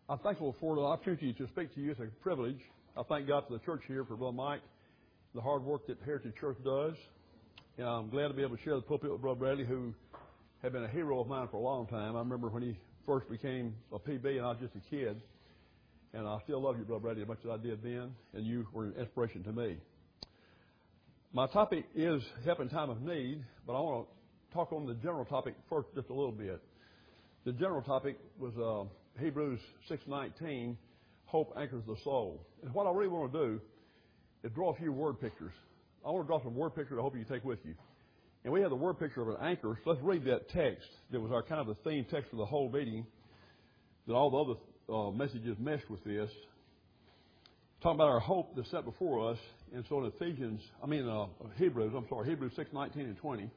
I'm thankful for the opportunity to speak to you. It's a privilege. I thank God for the church here, for Brother Mike, the hard work that Heritage Church does. And I'm glad to be able to share the pulpit with Brother Bradley, who had been a hero of mine for a long time. I remember when he first became a PB and I was just a kid. And I still love you, Brother Bradley, as much as I did then. And you were an inspiration to me. My topic is help in time of need, but I want to talk on the general topic first just a little bit. The general topic was Hebrews 6:19, hope anchors the soul. And what I really want to do is draw a few word pictures. I want to draw some word pictures I hope you can take with you. And we have the word picture of an anchor, so let's read that text. That was our kind of the theme text for the whole meeting. That all the other messages meshed with this. Talking about our hope that's set before us. And so in Hebrews 6:19 and 20,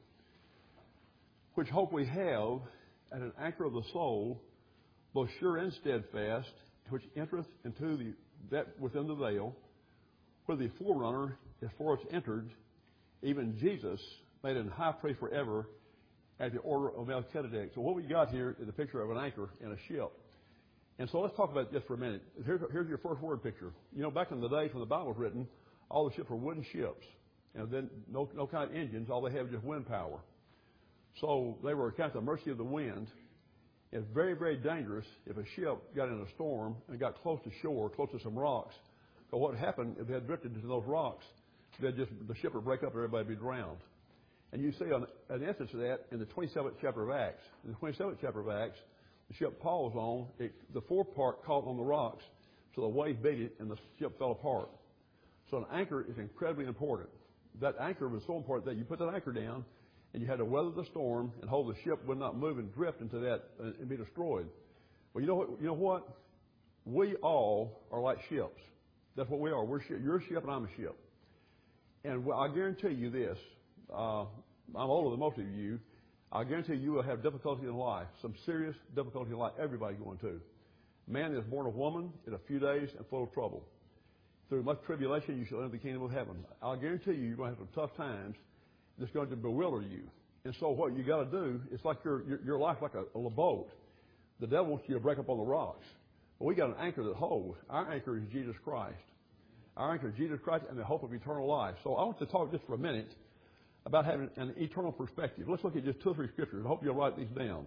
which hope we have as an anchor of the soul, both sure and steadfast, which entereth into that within the veil, where the forerunner is for us entered, even Jesus, made an high priest forever, at the order of Melchizedek. So what we got here is a picture of an anchor in a ship. And so let's talk about this for a minute. Here's your first word picture. You know, back in the days when the Bible was written, all the ships were wooden ships. And then no kind of engines, all they had was just wind power. So they were kind of at the mercy of the wind. It's very, very dangerous if a ship got in a storm and got close to shore, close to some rocks. So what happened, if they had drifted into those rocks, the ship would break up and everybody would be drowned. And you see an instance of that in the 27th chapter of Acts. In the 27th chapter of Acts, the ship Paul was on, the forepart caught on the rocks, so the wave beat it and the ship fell apart. So an anchor is incredibly important. That anchor was so important that you put that anchor down and you had to weather the storm and hold the ship would not move and drift into that and be destroyed. Well, you know what? We all are like ships. That's what we are. You're a ship and I'm a ship. And I guarantee you this. I'm older than most of you. I guarantee you will have difficulty in life, some serious difficulty in life. Everybody's going to. Man is born of woman in a few days and full of trouble. Through much tribulation, you shall enter the kingdom of heaven. I'll guarantee you're going to have some tough times. It's going to bewilder you. And so what you got to do, it's like your life like a boat. The devil wants you to break up on the rocks. But we got an anchor that holds. Our anchor is Jesus Christ. Our anchor is Jesus Christ and the hope of eternal life. So I want to talk just for a minute about having an eternal perspective. Let's look at just 2 or 3 scriptures. I hope you'll write these down.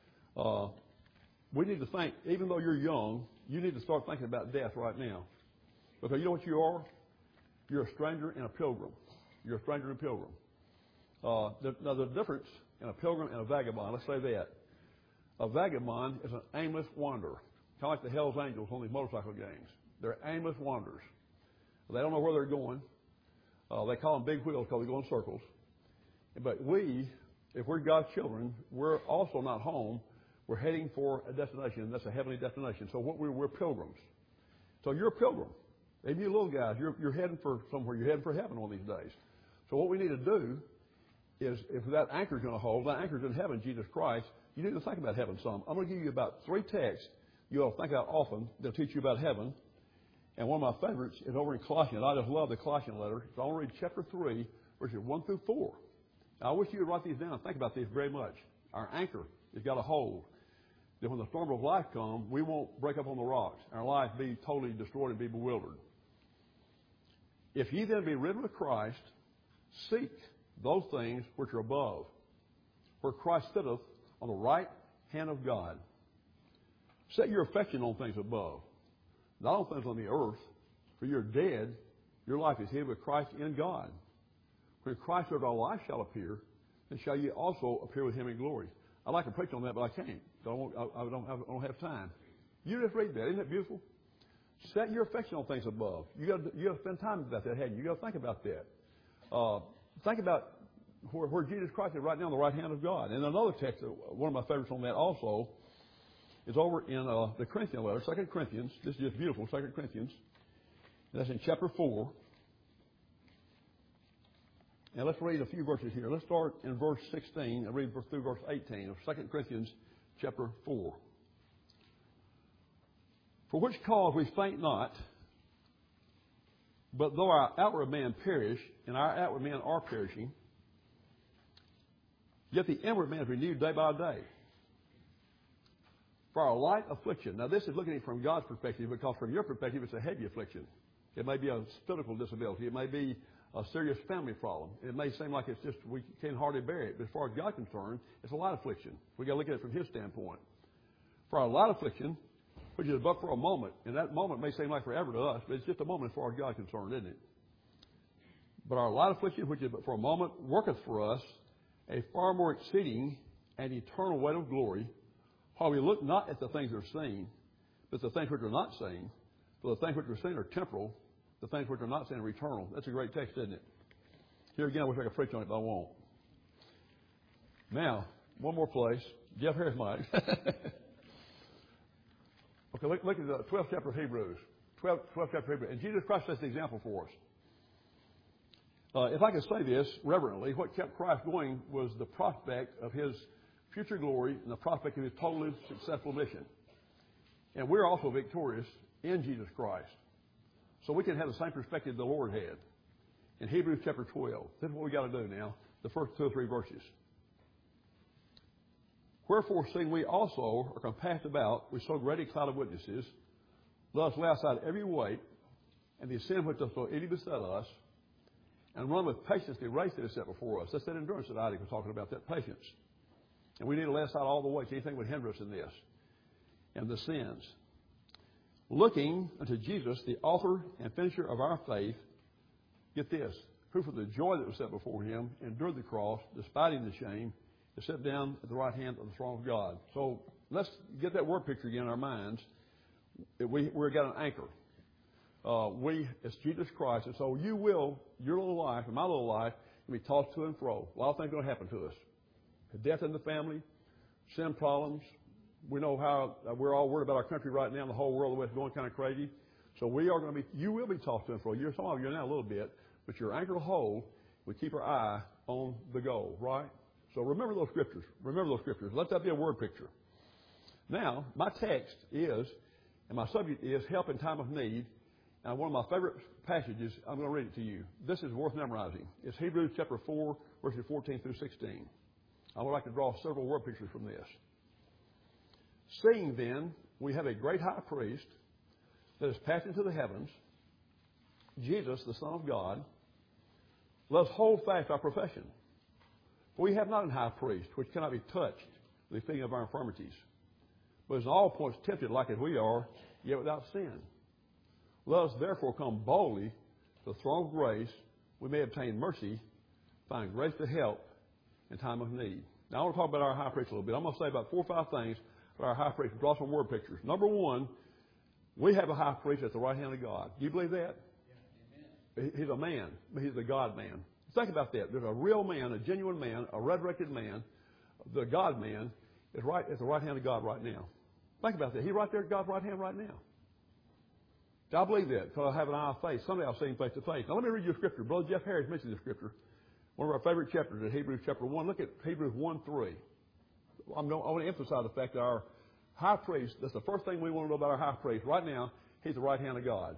We need to think, even though you're young, you need to start thinking about death right now. Because you know what you are? You're a stranger and a pilgrim. You're a stranger and a pilgrim. Now, there's a difference in a pilgrim and a vagabond. Let's say that. A vagabond is an aimless wanderer, kind of like the Hells Angels on these motorcycle gangs. They're aimless wanderers. They don't know where they're going. They call them big wheels because they go in circles. But if we're God's children, we're also not home. We're heading for a destination, and that's a heavenly destination. So we're pilgrims. So you're a pilgrim. Maybe you little guys, you're heading for somewhere. You're heading for heaven one of these days. So what we need to do is, if that anchor's going to hold, that anchor's in heaven, Jesus Christ, you need to think about heaven some. I'm going to give you about 3 texts you ought to think about often. They'll teach you about heaven. And one of my favorites is over in Colossians. I just love the Colossian letter. So I'll read chapter 3, verses 1 through 4. Now, I wish you would write these down and think about these very much. Our anchor has got a hold. That when the storm of life comes, we won't break up on the rocks. Our life be totally destroyed and be bewildered. If ye then be ridden with Christ, seek those things which are above, where Christ sitteth on the right hand of God. Set your affection on things above, not on things on the earth, for you're dead. Your life is hid with Christ in God. When Christ of our life shall appear, then shall ye also appear with him in glory. I'd like to preach on that, but I can't. I don't have time. You just read that. Isn't that beautiful? Set your affection on things above. You got to spend time about that, haven't you? You got to think about that. Think about where Jesus Christ is right now on the right hand of God. And another text, one of my favorites on that also, is over in the Corinthian letter, 2 Corinthians. This is just beautiful, 2 Corinthians. And that's in chapter 4. Now let's read a few verses here. Let's start in verse 16 and read through verse 18 of 2 Corinthians chapter 4. For which cause we faint not, but though our outward man perish, and our outward men are perishing, yet the inward man is renewed day by day. For our light affliction. Now, this is looking at it from God's perspective, because from your perspective, it's a heavy affliction. It may be a physical disability. It may be a serious family problem. It may seem like it's just we can hardly bear it. But as far as God's concerned, it's a light affliction. We've got to look at it from His standpoint. For our light affliction, which is but for a moment, and that moment may seem like forever to us, but it's just a moment as far as God's concerned, isn't it? But our light affliction, which is but for a moment, worketh for us a far more exceeding and eternal weight of glory, while we look not at the things that are seen, but the things which are not seen. For the things which are seen are temporal, the things which are not seen are eternal. That's a great text, isn't it? Here again, I wish I could preach on it, but I won't. Now, one more place. Jeff Harris might. Okay, look at the 12th chapter of Hebrews. 12th chapter of Hebrews. And Jesus Christ sets the example for us. If I could say this reverently, what kept Christ going was the prospect of His future glory and the prospect of His totally successful mission. And we're also victorious in Jesus Christ. So we can have the same perspective the Lord had. In Hebrews chapter 12, this is what we got to do now, the first 2 or 3 verses. Wherefore, seeing we also are compassed about with so great a cloud of witnesses, let us lay aside every weight and the sin which doth so easily beset us, and run with patience the race that is set before us. That's that endurance that Isaac was talking about, that patience. And we need to lay aside all the weights, anything would hinder us in this, and the sins. Looking unto Jesus, the author and finisher of our faith, get this, who for the joy that was set before Him endured the cross, despising the shame, is set down at the right hand of the throne of God. So let's get that word picture again in our minds. We've got an anchor. It's Jesus Christ. And so you will, your little life and my little life, will be tossed to and fro. A lot of things are going to happen to us. Death in the family, sin problems. We know how we're all worried about our country right now, and the whole world, the way it's going kind of crazy. So you will be tossed to and fro. Some of you are now a little bit, but your anchor will hold. We keep our eye on the goal, right? So remember those scriptures. Let that be a word picture. Now, my text is, and my subject is help in time of need. And one of my favorite passages, I'm going to read it to you. This is worth memorizing. It's Hebrews chapter 4, verses 14 through 16. I would like to draw several word pictures from this. Seeing then, we have a great high priest that is passed into the heavens, Jesus, the Son of God. Let us hold fast our profession. For we have not an high priest which cannot be touched with the feeling of our infirmities, but is in all points tempted like as we are, yet without sin. Let us therefore come boldly to the throne of grace, we may obtain mercy, find grace to help in time of need. Now I want to talk about our high priest a little bit. I'm going to say about 4 or 5 things about our high priest. Draw some word pictures. Number 1, we have a high priest at the right hand of God. Do you believe that? Yeah, he's a man, but he's a God man. Think about that. There's a real man, a genuine man, a resurrected man, the God man, is right at the right hand of God right now. Think about that. He's right there at God's right hand right now. I believe that because I have an eye of faith. Someday I'll see Him face to face. Now let me read you a scripture. Brother Jeff Harris mentioned this scripture. One of our favorite chapters in Hebrews chapter 1. Look at Hebrews 1:3. I want to emphasize the fact that our high priest, that's the first thing we want to know about our high priest. Right now, he's the right hand of God.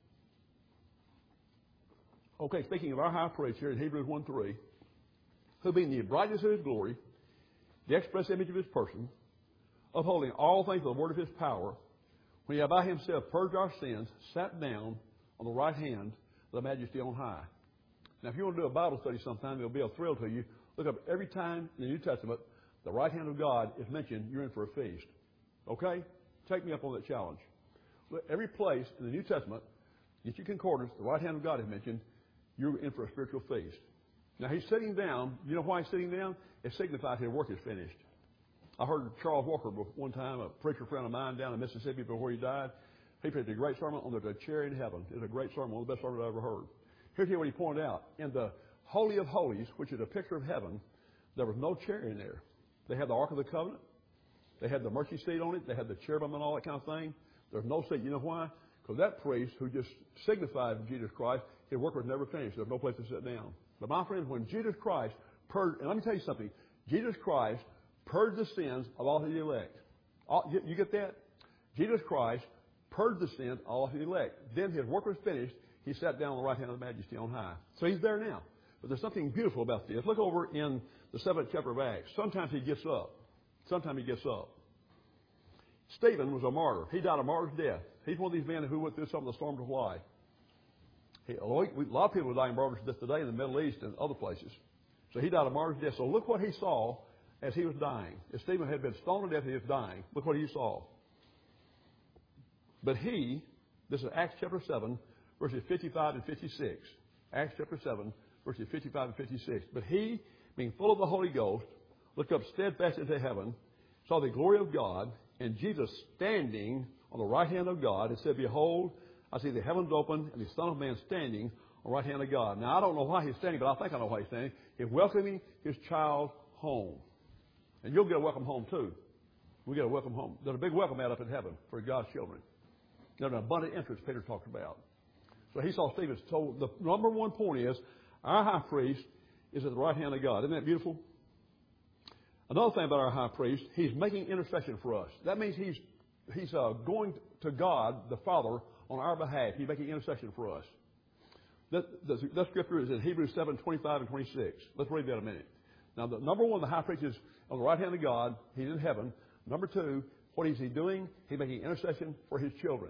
Okay, speaking of our high priest here in Hebrews 1:3, who being the brightness of His glory, the express image of His person, upholding all things with the word of His power, when He had by Himself purged our sins, sat down on the right hand of the Majesty on high. Now, if you want to do a Bible study sometime, it'll be a thrill to you. Look up every time in the New Testament the right hand of God is mentioned, you're in for a feast. Okay? Take me up on that challenge. Look, every place in the New Testament, get your concordance, the right hand of God is mentioned, you're in for a spiritual feast. Now, He's sitting down. You know why He's sitting down? It signifies His work is finished. I heard Charles Walker one time, a preacher friend of mine down in Mississippi before he died. He preached a great sermon on the chair in heaven. It was a great sermon, one of the best sermons I ever heard. Here's what he pointed out. In the Holy of Holies, which is a picture of heaven, there was no chair in there. They had the Ark of the Covenant. They had the mercy seat on it. They had the cherubim and all that kind of thing. There's no seat. You know why? Because that priest who just signified Jesus Christ, his work was never finished. There's no place to sit down. But my friends, when Jesus Christ purged, and let me tell you something, Jesus Christ purged the sins of all His elect. You get that? Jesus Christ purged the sins of all His elect. Then His work was finished. He sat down on the right hand of the Majesty on high. So He's there now. But there's something beautiful about this. Look over in the 7th chapter of Acts. Sometimes He gets up. Sometimes He gets up. Stephen was a martyr. He died a martyr's death. He's one of these men who went through some of the storms of life. A lot of people are dying martyrs' death today in the Middle East and other places. So he died a martyr's death. So look what he saw as he was dying. As Stephen had been stoned to death, he was dying. Look what he saw. But this is Acts chapter 7, verses 55 and 56. Acts chapter 7, verses 55 and 56. But he, being full of the Holy Ghost, looked up steadfast into heaven, saw the glory of God, and Jesus standing on the right hand of God, and said, Behold, I see the heavens open, and the Son of Man standing on the right hand of God. Now, I don't know why he's standing, but I think I know why he's standing. He's welcoming his child home. And you'll get a welcome home, too. We get a welcome home. There's a big welcome out up in heaven for God's children. There's an abundant interest Peter talked about. So he saw Stephen. So the number one point is, our high priest is at the right hand of God. Isn't that beautiful? Another thing about our high priest, he's making intercession for us. That means he's going to God, the Father, on our behalf. He's making intercession for us. That scripture is in Hebrews 7, 25 and 26. Let's read that a minute. Now, the number one, the high priest is on the right hand of God. He's in heaven. Number two, what is he doing? He's making intercession for his children.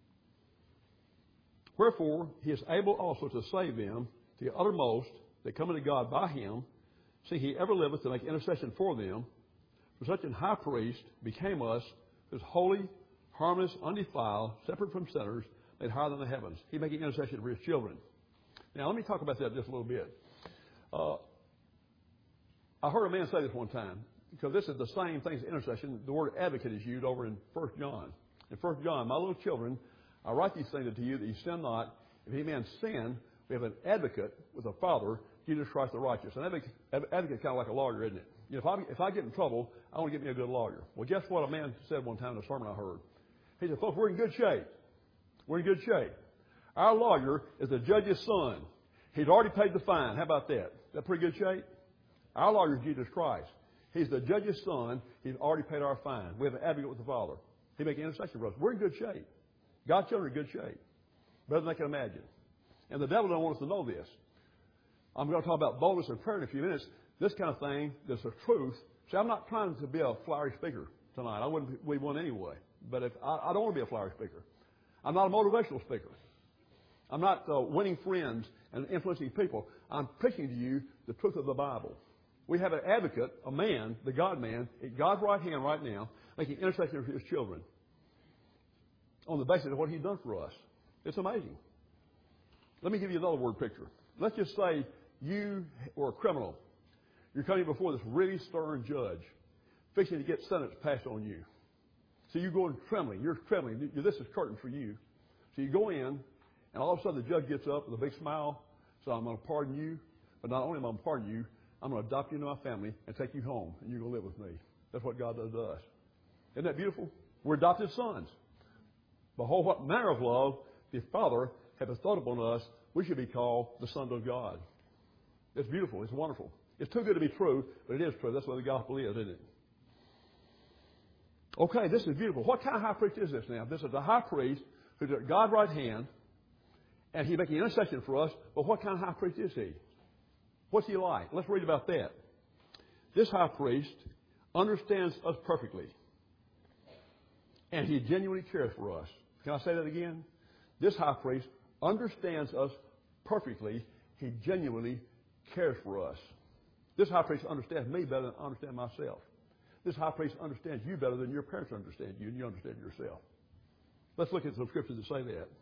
Wherefore, he is able also to save them to the uttermost that come unto God by him, seeing he ever liveth to make intercession for them. For such an high priest became us, who is holy, harmless, undefiled, separate from sinners, made higher than the heavens. He's making intercession for his children. Now, let me talk about that just a little bit. I heard a man say this one time, because this is the same thing as intercession. The word advocate is used over in 1 John. In 1 John, my little children, I write these things unto you that you sin not. If any man sin, we have an advocate with the Father, Jesus Christ the righteous. An advocate is kind of like a lawyer, isn't it? You know, if I get in trouble, I want to get me a good lawyer. Well, guess what a man said one time in a sermon I heard? He said, folks, we're in good shape. We're in good shape. Our lawyer is the judge's son. He's already paid the fine. How about that? Is that pretty good shape? Our lawyer is Jesus Christ. He's the judge's son. He's already paid our fine. We have an advocate with the Father. He makes intercession for us. We're in good shape. God's children are in good shape. Better than I can imagine. And the devil don't want us to know this. I'm going to talk about boldness and prayer in a few minutes. This kind of thing, this is truth. See, I'm not trying to be a flowery speaker tonight. I wouldn't be one anyway. But I don't want to be a flowery speaker. I'm not a motivational speaker. I'm not winning friends and influencing people. I'm preaching to you the truth of the Bible. We have an advocate, a man, the God-man, at God's right hand right now, making intercession for his children on the basis of what he's done for us. It's amazing. Let me give you another word picture. Let's just say you were a criminal. You're coming before this really stern judge, fixing to get sentence passed on you. So you go in trembling. You're trembling. This is curtain for you. So you go in, and all of a sudden the judge gets up with a big smile, says, I'm going to pardon you, but not only am I going to pardon you, I'm going to adopt you into my family and take you home, and you're going to live with me. That's what God does to us. Isn't that beautiful? We're adopted sons. Behold, what manner of love the Father hath bestowed upon us, we should be called the sons of God. It's beautiful. It's wonderful. It's too good to be true, but it is true. That's what the gospel is, isn't it? Okay, this is beautiful. What kind of high priest is this now? This is the high priest who's at God's right hand, and he's making intercession for us. But what kind of high priest is he? What's he like? Let's read about that. This high priest understands us perfectly, and he genuinely cares for us. Can I say that again? This high priest understands us perfectly. He genuinely cares for us. This high priest understands me better than I understand myself. This high priest understands you better than your parents understand you and you understand yourself. Let's look at some scriptures that say that.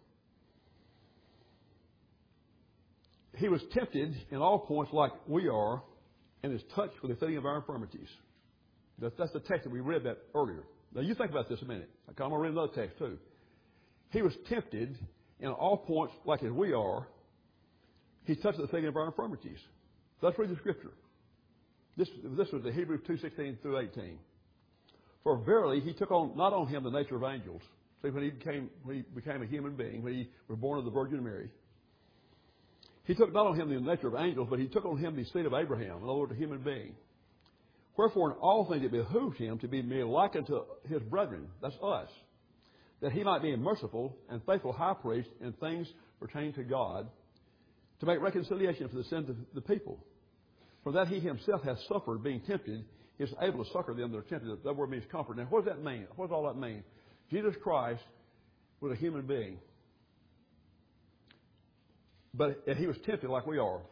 He was tempted in all points like we are, and is touched with the feeling of our infirmities. That's the text that we read that earlier. Now you think about this a minute. I'm going to read another text too. He was tempted in all points like as we are. He's touched with the feeling of our infirmities. So let's read the scripture. This was the Hebrews 2:16 through 18. For verily he took on not on him the nature of angels. See, when he became a human being, when he was born of the Virgin Mary, he took not on him the nature of angels, but he took on him the seed of Abraham, in other words, a human being. Wherefore in all things it behooved him to be made like unto his brethren, that's us, that he might be a merciful and faithful high priest in things pertaining to God, to make reconciliation for the sins of the people. For that he himself has suffered, being tempted, is able to succor them that are tempted. That word means comfort. Now, what does that mean? What does all that mean? Jesus Christ was a human being. But he was tempted like we are.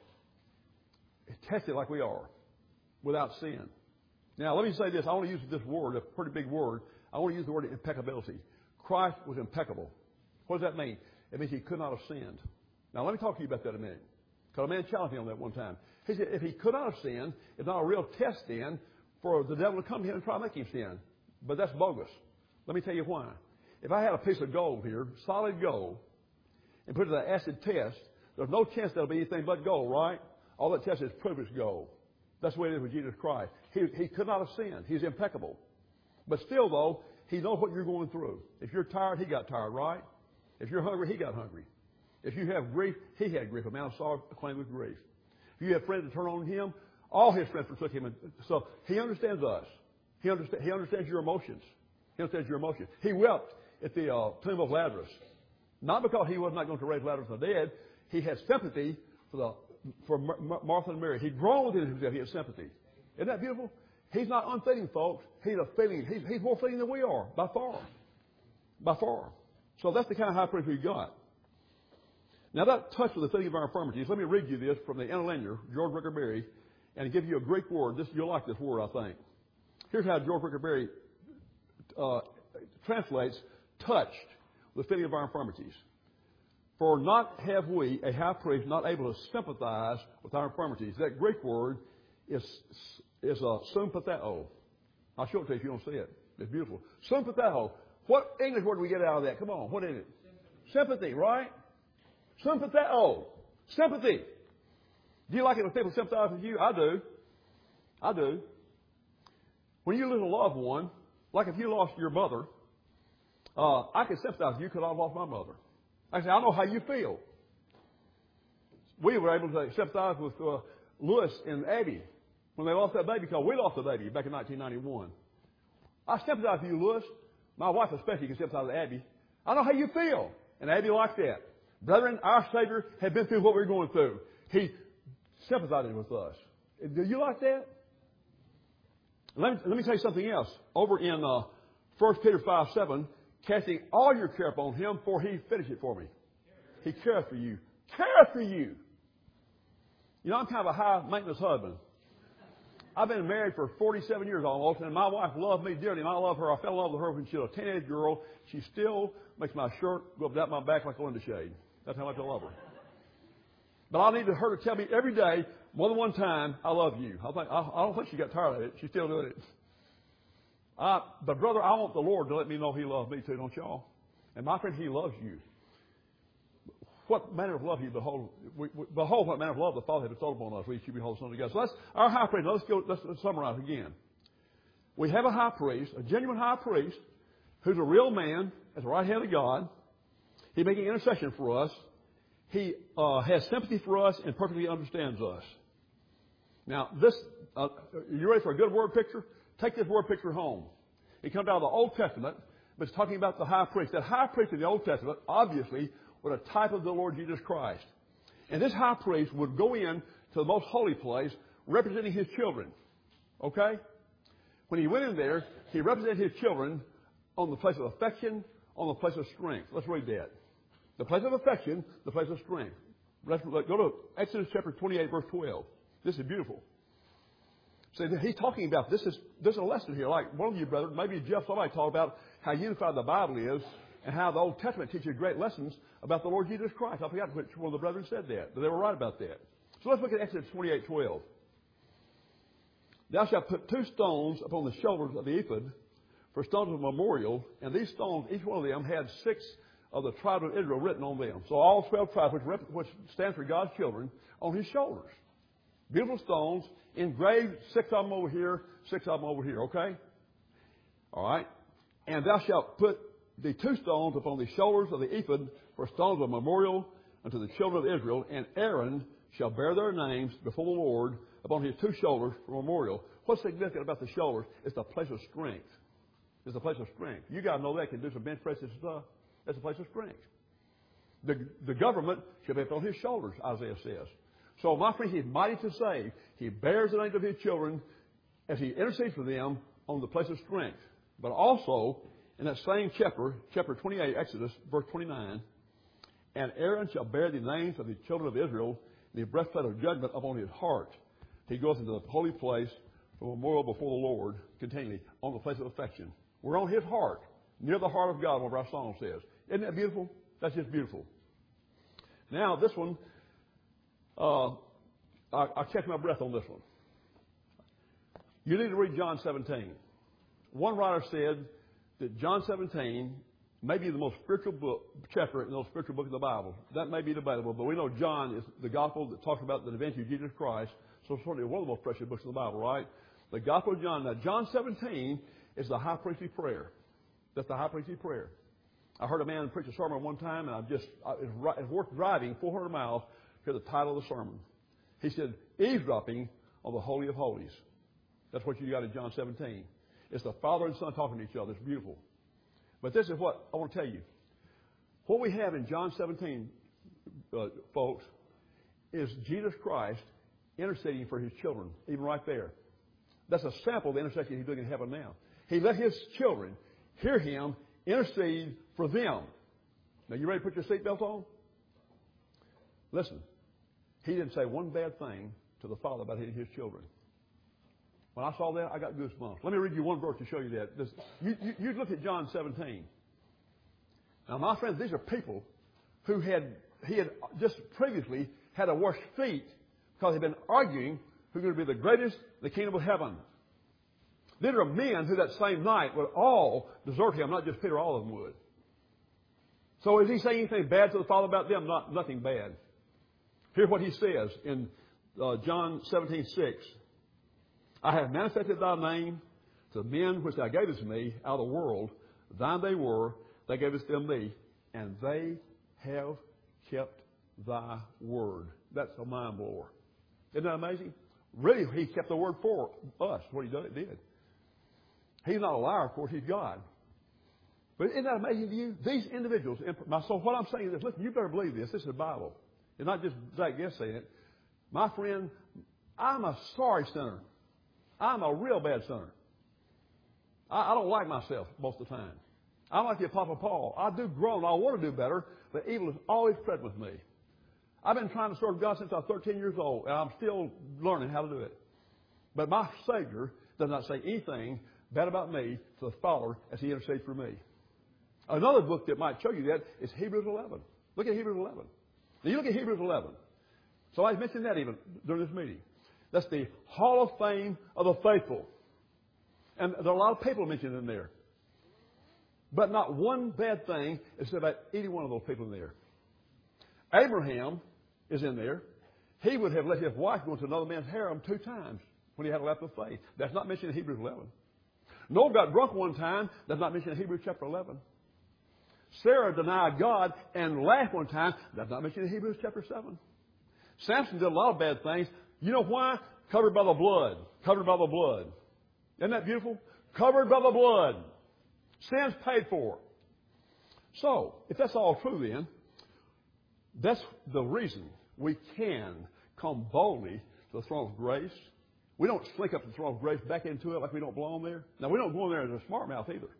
Tested like we are. Without sin. Now, let me say this. I want to use this word, a pretty big word. I want to use the word impeccability. Christ was impeccable. What does that mean? It means he could not have sinned. Now, let me talk to you about that a minute. Because a man challenged me on that one time. He said, if he could not have sinned, it's not a real test then for the devil to come to him and try to make him sin. But that's bogus. Let me tell you why. If I had a piece of gold here, solid gold, and put it to the acid test, there's no chance there'll be anything but gold, right? All that test is proof it's gold. That's the way it is with Jesus Christ. He could not have sinned. He's impeccable. But still, though, he knows what you're going through. If you're tired, he got tired, right? If you're hungry, he got hungry. If you have grief, he had grief. A man of sorrow acquainted with grief. If you have friends that turn on him, all his friends forsook him. So he understands us. He understands your emotions. He understands your emotions. He wept at the tomb of Lazarus. Not because he was not going to raise Lazarus from the dead. He had sympathy for Martha and Mary. He groaned within himself. He had sympathy. Isn't that beautiful? He's not unfeeling, folks. He's a feeling. He's more feeling than we are, by far. By far. So that's the kind of high priest we've got. Now that touched with the feeling of our infirmities. Let me read you this from the interlinear, George Ricker Berry, and give you a Greek word. You'll like this word, I think. Here's how George Ricker Berry translates touched with the feeling of our infirmities. For not have we a high priest not able to sympathize with our infirmities. That Greek word is sympatheo. I'll show it to you if you don't see it. It's beautiful. Sympatheo. What English word do we get out of that? Come on, what is it? Sympathy, right? Sympatheo. Sympathy. Do you like it when people sympathize with you? I do. I do. When you lose a loved one, like if you lost your mother, I can sympathize with you because I lost my mother. I say, I know how you feel. We were able to sympathize with Louis and Abby when they lost that baby because we lost a baby back in 1991. I sympathize with you, Louis. My wife especially can sympathize with Abby. I know how you feel. And Abby liked that. Brethren, our Savior had been through what we were going through. He sympathized with us. Do you like that? Let me tell you something else. Over in 1 Peter 5:7, casting all your care upon him, for he finished it for me. He cares for you. Cares for you. You know, I'm kind of a high-maintenance husband. I've been married for 47 years almost, and my wife loved me dearly, and I love her. I fell in love with her when she was a teenage girl. She still makes my shirt go up down my back like a window shade. That's how much I love her. But I needed her to tell me every day, more than one time, I love you. I don't think she got tired of it. She's still doing it. But brother, I want the Lord to let me know he loves me too, don't y'all? And my friend, he loves you. What manner of love you behold? Behold, what manner of love the Father has bestowed upon us. We should behold the Son of God. So that's our high priest. Let's summarize again. We have a high priest, a genuine high priest, who's a real man at the right hand of God. He's making intercession for us. He has sympathy for us and perfectly understands us. Now, you ready for a good word picture? Take this word picture home. It comes out of the Old Testament, but it's talking about the high priest. That high priest in the Old Testament, obviously, was a type of the Lord Jesus Christ. And this high priest would go in to the most holy place representing his children. Okay? When he went in there, he represented his children on the place of affection, on the place of strength. Let's read that. The place of affection, the place of strength. Go to Exodus chapter 28, verse 12. This is beautiful. So he's talking about there's a lesson here. Like one of you, brother, maybe Jeff, somebody talked about how unified the Bible is and how the Old Testament teaches great lessons about the Lord Jesus Christ. I forgot which one of the brethren said that, but they were right about that. So let's look at Exodus 28:12. Thou shalt put 2 stones upon the shoulders of the ephod for stones of memorial, and these stones, each one of them, had 6 of the tribe of Israel written on them. So all 12 tribes, which stands for God's children, on his shoulders. Beautiful stones, engraved, 6 of them over here, 6 of them over here, okay? All right? And thou shalt put the 2 stones upon the shoulders of the ephod for stones of memorial unto the children of Israel, and Aaron shall bear their names before the Lord upon his 2 shoulders for memorial. What's significant about the shoulders? It's the place of strength. It's the place of strength. You guys know that can do some bench presses and stuff. That's a place of strength. The government shall be upon his shoulders, Isaiah says. So my friend, he's mighty to save. He bears the names of his children as he intercedes for them on the place of strength. But also, in that same chapter 28, Exodus, verse 29, and Aaron shall bear the names of the children of Israel in the breastplate of judgment upon his heart. He goes into the holy place for memorial before the Lord continually on the place of affection. We're on his heart, near the heart of God, whatever our song says. Isn't that beautiful? That's just beautiful. Now, this one, I catch my breath on this one. You need to read John 17. One writer said that John 17 may be the most spiritual chapter in the most spiritual book of the Bible. That may be debatable, but we know John is the gospel that talks about the divinity of Jesus Christ. So it's certainly one of the most precious books of the Bible, right? The Gospel of John. Now, John 17 is the high priestly prayer. That's the high priestly prayer. I heard a man preach a sermon one time, and it's worth driving 400 miles to the title of the sermon. He said, eavesdropping on the Holy of Holies. That's what you got in John 17. It's the Father and Son talking to each other. It's beautiful. But this is what I want to tell you. What we have in John 17, folks, is Jesus Christ interceding for his children, even right there. That's a sample of the intercession he's doing in heaven now. He let his children hear him intercede for them. Now, you ready to put your seatbelt on? Listen, he didn't say one bad thing to the Father about his children. When I saw that, I got goosebumps. Let me read you one verse to show you that. You look at John 17. Now, my friends, these are people who he had just previously had to wash feet because they'd been arguing who's going to be the greatest in the kingdom of heaven. These are men who that same night would all desert him, not just Peter, all of them would. So is he saying anything bad to the Father about them? Nothing bad. Here's what he says in John 17:6. I have manifested thy name to the men which thou gavest me out of the world. Thine they were, thou gavest them me, and they have kept thy word. That's a mind blower. Isn't that amazing? Really, he kept the word for us, what he did. He's not a liar, of course, he's God. But isn't that amazing to you? These individuals, so what I'm saying is, listen, you better believe this. This is the Bible. It's not just Zach Guest saying it. My friend, I'm a sorry sinner. I'm a real bad sinner. I don't like myself most of the time. I'm like the Apostle Paul. I do grow and I want to do better, but evil is always present with me. I've been trying to serve God since I was 13 years old, and I'm still learning how to do it. But my Savior does not say anything bad about me to the Father as he intercedes for me. Another book that might show you that is Hebrews 11. Look at Hebrews 11. Now, you look at Hebrews 11. So I mentioned that even during this meeting. That's the Hall of Fame of the faithful. And there are a lot of people mentioned in there. But not one bad thing is said about any one of those people in there. Abraham is in there. He would have let his wife go into another man's harem 2 times when he had a lapse of faith. That's not mentioned in Hebrews 11. Noah got drunk one time. That's not mentioned in Hebrews chapter 11. Sarah denied God and laughed one time. That's not mentioned in Hebrews chapter 7. Samson did a lot of bad things. You know why? Covered by the blood. Covered by the blood. Isn't that beautiful? Covered by the blood. Sins paid for. So, if that's all true then, that's the reason we can come boldly to the throne of grace. We don't slink up to the throne of grace back into it like we don't belong there. Now, we don't go in there as a smart mouth either.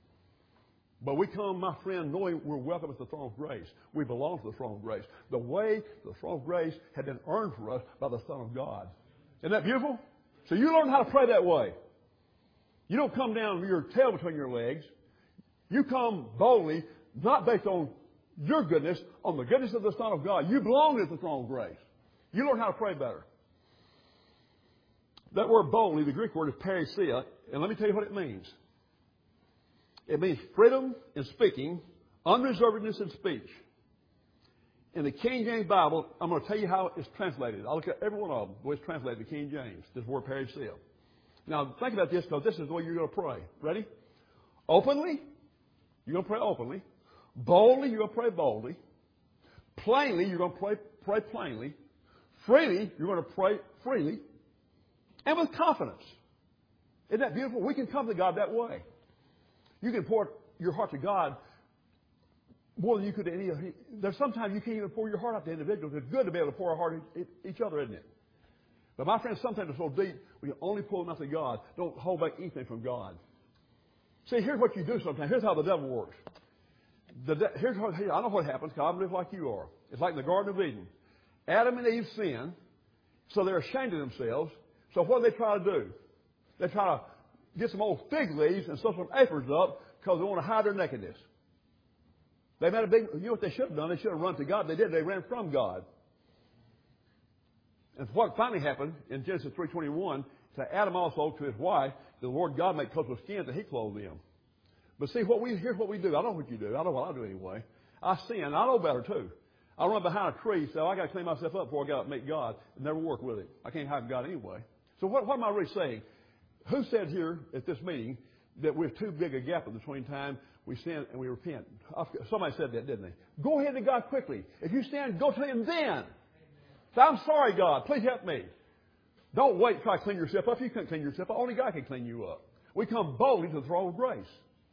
But we come, my friend, knowing we're welcome at the throne of grace. We belong to the throne of grace. The way to the throne of grace had been earned for us by the Son of God. Isn't that beautiful? So you learn how to pray that way. You don't come down with your tail between your legs. You come boldly, not based on your goodness, on the goodness of the Son of God. You belong to the throne of grace. You learn how to pray better. That word boldly, the Greek word is parousia, and let me tell you what it means. It means freedom in speaking, unreservedness in speech. In the King James Bible, I'm going to tell you how it's translated. I'll look at every one of them, the way it's translated in King James, this word parousia. Now, think about this, because this is the way you're going to pray. Ready? Openly, you're going to pray openly. Boldly, you're going to pray boldly. Plainly, you're going to pray plainly. Freely, you're going to pray freely. And with confidence. Isn't that beautiful? We can come to God that way. You can pour your heart to God more than you could to any other. There's sometimes you can't even pour your heart out to individuals. It's good to be able to pour our heart to each other, isn't it? But my friends, sometimes it's so deep, we can only pull them out to God. Don't hold back anything from God. See, here's what you do sometimes. Here's how the devil works. I know what happens because I believe like you are. It's like in the Garden of Eden. Adam and Eve sinned, so they're ashamed of themselves. So what do they try to do? They try to get some old fig leaves and sew some aprons up because they want to hide their nakedness. They made a big, you know what they should have done? They should have run to God. They did. They ran from God. And what finally happened in Genesis 3:21 to Adam also, to his wife, the Lord God made coats of skins and he clothed them. But see, here's what we do. I know what you do. I know what I do anyway. I sin. I know better too. I run behind a tree, so I got to clean myself up before I got to meet God and never work with it. I can't hide God anyway. So what am I really saying? Who said here at this meeting that we're too big a gap in between time we sin and we repent? Somebody said that, didn't they? Go ahead to God quickly. If you sin, go to Him then. So I'm sorry, God. Please help me. Don't wait to try to clean yourself up. You can't clean yourself up. Only God can clean you up. We come boldly to the throne of grace.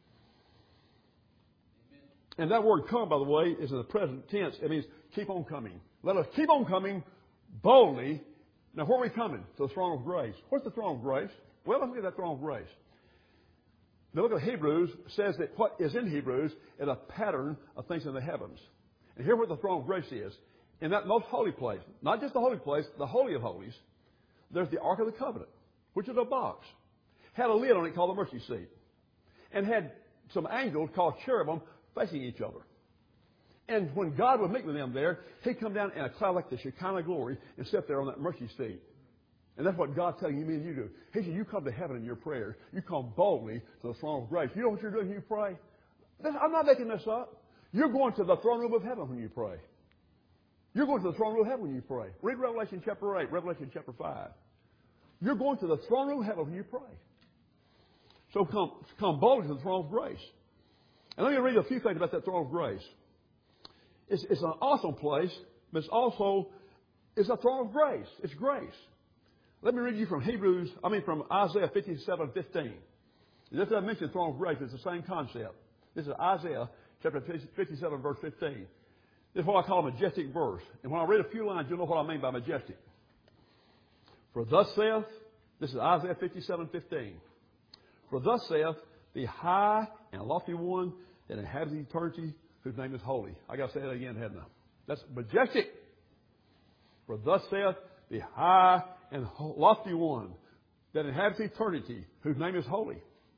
And that word come, by the way, is in the present tense. It means keep on coming. Let us keep on coming boldly. Now, where are we coming? To the throne of grace. What's the throne of grace? Well, let's look at that throne of grace. The book of Hebrews says that what is in Hebrews is a pattern of things in the heavens. And here's what the throne of grace is. In that most holy place, not just the holy place, the Holy of Holies, there's the Ark of the Covenant, which is a box. Had a lid on it called the mercy seat. And had some angels called cherubim facing each other. And when God would meet with them there, He'd come down in a cloud like the Shekinah glory and sit there on that mercy seat. And that's what God's telling you, me and you do. He said, you come to heaven in your prayers. You come boldly to the throne of grace. You know what you're doing when you pray? I'm not making this up. You're going to the throne room of heaven when you pray. You're going to the throne room of heaven when you pray. Read Revelation chapter 8, Revelation chapter 5. You're going to the throne room of heaven when you pray. So come boldly to the throne of grace. And let me read a few things about that throne of grace. It's an awesome place, but it's a throne of grace. It's grace. Let me read you from from Isaiah 57:15. This doesn't mention throne of grace, it's the same concept. This is Isaiah chapter 57, verse 15. This is what I call a majestic verse. And when I read a few lines, you'll know what I mean by majestic. For thus saith, this is Isaiah 57:15. For thus saith the high and lofty one that inhabits eternity, whose name is holy. I got to say that again, hadn't I? That's majestic. For thus saith the high and lofty one that inhabits eternity, whose name is holy.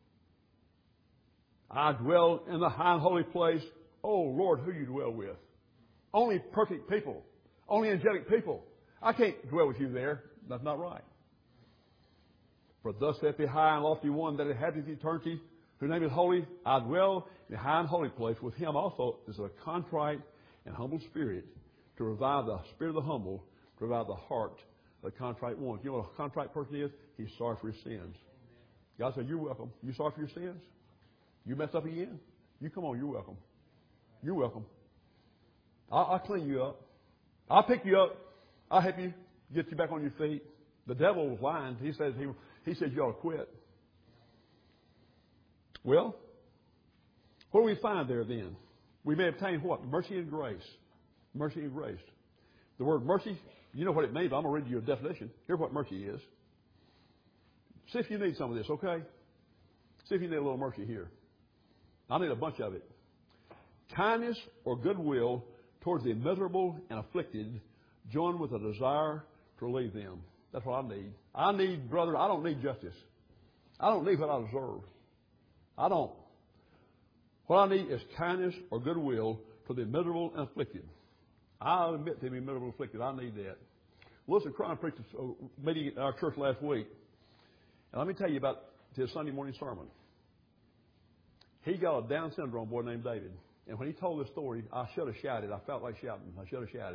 I dwell in the high and holy place. Oh, Lord, who you dwell with. Only perfect people. Only angelic people. I can't dwell with you there. That's not right. For thus saith the high and lofty one that inhabits eternity, whose name is holy. I dwell in the high and holy place. With Him also is a contrite and humble spirit, to revive the spirit of the humble, to revive the heart of the contrite one. You know what a contrite person is? He's sorry for his sins. God said, you're welcome. You sorry for your sins? You mess up again? You come on, you're welcome. You're welcome. I'll clean you up. I'll pick you up. I'll help you get you back on your feet. The devil was lying. He said you ought to quit. Well, what do we find there then? We may obtain what? Mercy and grace. Mercy and grace. The word mercy, you know what it means, but I'm going to read you a definition. Here's what mercy is. See if you need some of this, okay? See if you need a little mercy here. I need a bunch of it. Kindness or goodwill towards the miserable and afflicted, joined with a desire to relieve them. That's what I need. Brother, I don't need justice. I don't need what I deserve. I don't. What I need is kindness or goodwill to the miserable and afflicted. I'll admit to being miserable and afflicted. I need that. Wilson Cron preached a meeting at our church last week. And let me tell you about his Sunday morning sermon. He got a Down syndrome boy named David. And when he told this story, I should have shouted. I felt like shouting. I should have shouted.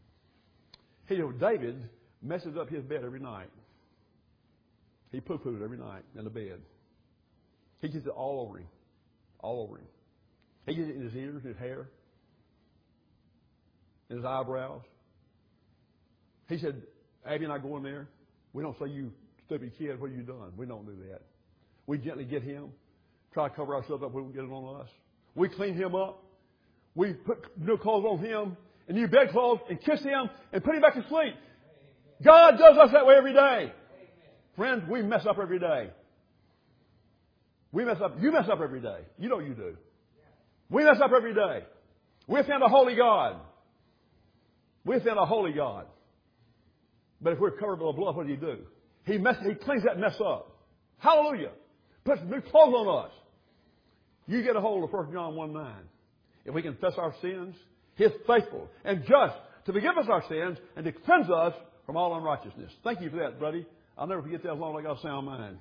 David messes up his bed every night. He poo-poos every night in the bed. He gets it all over him. All over him. He gets it in his ears, his hair, in his eyebrows. He said, Abby and I go in there. We don't say, you stupid kid, what have you done? We don't do that. We gently get him, try to cover ourselves up. We don't get it on us. We clean him up. We put new clothes on him and new bedclothes and kiss him and put him back to sleep. God does us that way every day. Friends, we mess up every day. We mess up. You mess up every day. You know you do. We mess up every day. We offend a holy God. We offend a holy God. But if we're covered by the blood, what does He do? He cleans that mess up. Hallelujah. Puts new clothes on us. You get a hold of 1 John 1:9. If we confess our sins, He is faithful and just to forgive us our sins and to cleanse us from all unrighteousness. Thank you for that, buddy. I'll never forget that as long as I got a sound mind.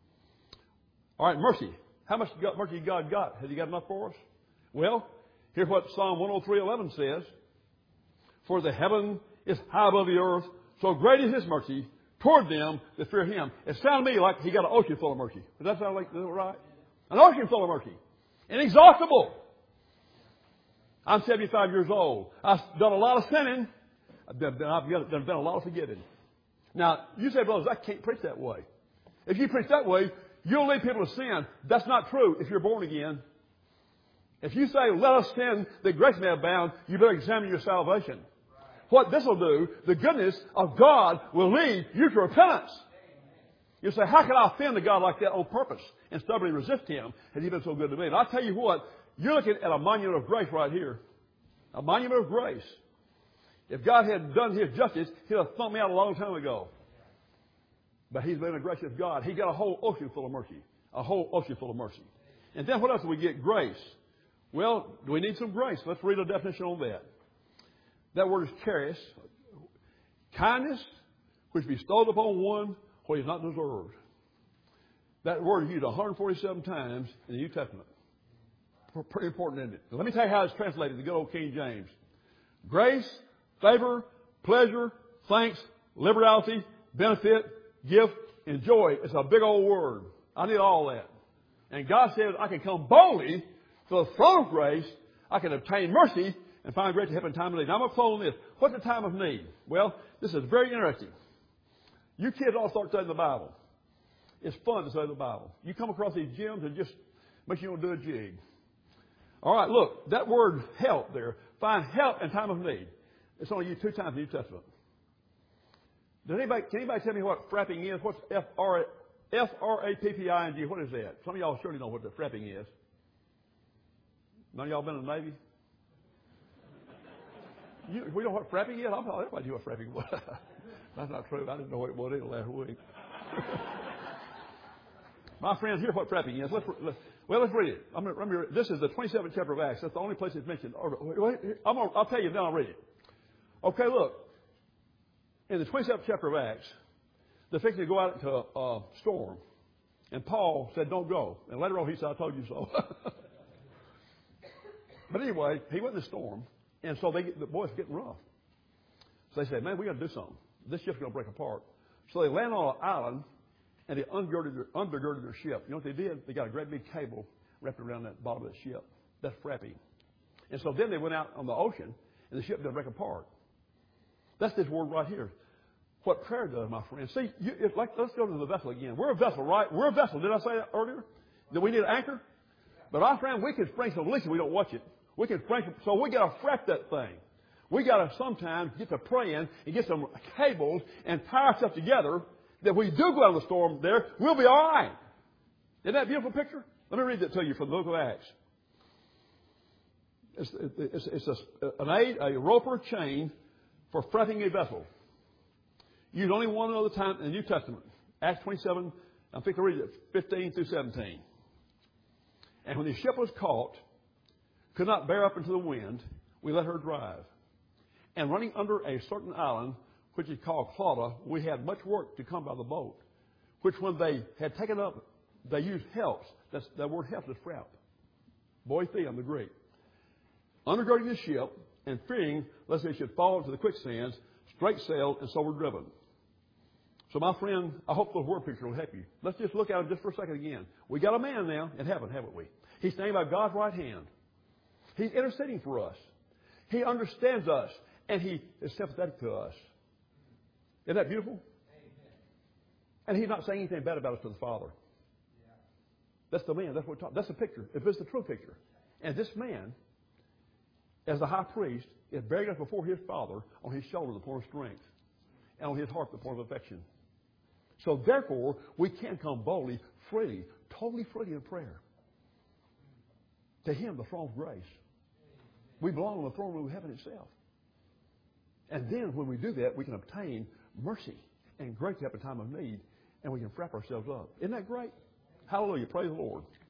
All right, mercy. How much mercy God got? Has He got enough for us? Well, here's what Psalm 103:11 says. For the heaven is high above the earth, so great is His mercy toward them that fear Him. It sounded to me like He got an ocean full of mercy. Does that sound like right? An ocean full of mercy. Inexhaustible. I'm 75 years old. I've done a lot of sinning. I've done a lot of forgetting. Now, you say, brothers, I can't preach that way. If you preach that way, you'll lead people to sin. That's not true if you're born again. If you say, let us sin that grace may abound, you better examine your salvation. What this will do, the goodness of God will lead you to repentance. You say, how can I offend a God like that on purpose and stubbornly resist Him? Has He been so good to me? And I'll tell you what, you're looking at a monument of grace right here. A monument of grace. If God had done His justice, He'd have thumped me out a long time ago. But He's been a gracious God. He got a whole ocean full of mercy. A whole ocean full of mercy. And then what else do we get? Grace. Well, do we need some grace? Let's read a definition on that. That word is charis. Kindness which bestowed upon one what is not deserved. That word is used 147 times in the New Testament. Pretty important, isn't it? So let me tell you how it's translated in the good old King James. Grace, favor, pleasure, thanks, liberality, benefit, gift, and joy. It's a big old word. I need all that. And God says I can come boldly to the throne of grace. I can obtain mercy and find grace to help in time of need. Now I'm going to close on this. What's the time of need? Well, this is very interesting. You kids all start studying the Bible. It's fun to study the Bible. You come across these gems and just make sure you don't do a jig. All right, look, that word help there. Find help in time of need. It's only used 2 times in the New Testament. Can anybody tell me what frapping is? What's F-R-A-P-P-I-N-G? What is that? Some of y'all surely know what the frapping is. None of y'all been in the Navy? We know what frapping is? I thought everybody knew what frapping was. That's not true. I didn't know what it was either last week. My friends, here's what frapping is. Let's read it. This is the 27th chapter of Acts. That's the only place it's mentioned. I'll tell you, then I'll read it. Okay, look. In the 27th chapter of Acts, they're fixing to go out into a storm. And Paul said, don't go. And later on he said, I told you so. But anyway, he went in the storm. And so the boys are getting rough. So they said, man, we got to do something. This ship's going to break apart. So they land on an island, and they undergirded their ship. You know what they did? They got a great big cable wrapped around that bottom of the ship. That's frapping. And so then they went out on the ocean, and the ship didn't break apart. That's this word right here. What prayer does, my friend. See, let's go to the vessel again. We're a vessel, right? We're a vessel. Did I say that earlier? That we need an anchor? But our friend, we can spring some leaks if we don't watch it. We can spring some, so we got to frap that thing. We got to sometimes get to praying and get some cables and tie ourselves together that we do go out of the storm there, we'll be all right. Isn't that a beautiful picture? Let me read that to you from the book of Acts. It's a rope or chain for fretting a vessel. Used only one other time in the New Testament. Acts 27, I'm thinking to read it, 15 through 17. And when the ship was caught, could not bear up into the wind, we let her drive. And running under a certain island, which is called Clauda, we had much work to come by the boat, which when they had taken up, they used helps. That word helps is frap. Boitheon, the Greek. Undergirding the ship and fearing lest they should fall into the quicksands, straight sailed and so were driven. So my friend, I hope the word picture will help you. Let's just look at it just for a second again. We got a man now in heaven, haven't we? He's standing by God's right hand. He's interceding for us. He understands us, and he is sympathetic to us. Isn't that beautiful? And he's not saying anything bad about us to the Father. That's the man. That's what we're talking. That's the picture. If it's the true picture. And this man, as the high priest, is bearing us before his Father on his shoulders upon strength. and on His heart the point of affection. So therefore, we can come boldly, freely, totally freely in prayer to Him, the throne of grace. We belong on the throne room of heaven itself. And then when we do that, we can obtain mercy and grace at a time of need, and we can wrap ourselves up. Isn't that great? Hallelujah. Praise the Lord.